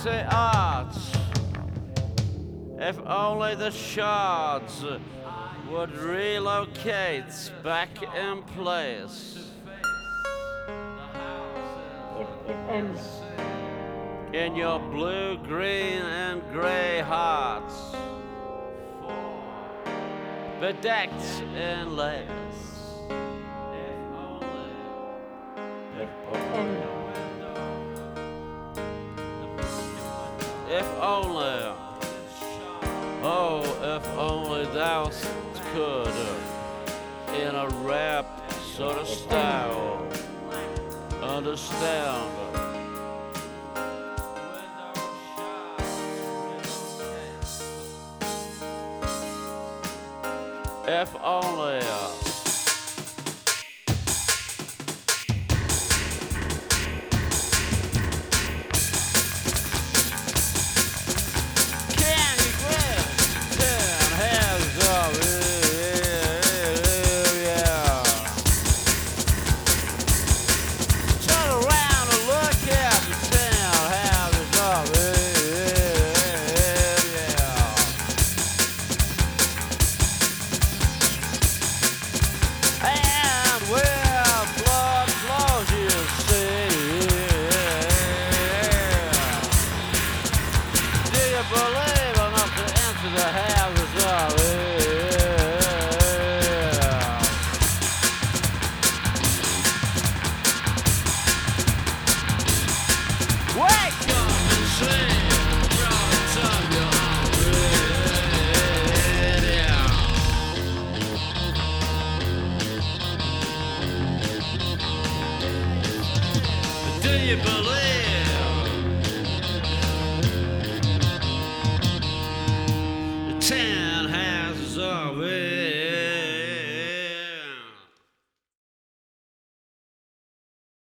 the arts. If only the shards would relocate back in place. If only. In your blue, green, and gray hearts, bedecked in lace. If only. If only, oh, if only thou could, in a rap sort of style, understand. If only. Can you grab 10 hands up? Yeah. Turn around and look at the 10 hands up. Yeah. And where blood flows, you see. Do you believe enough to enter the houses of Wake up and sing, from the time you're hungry. Do you believe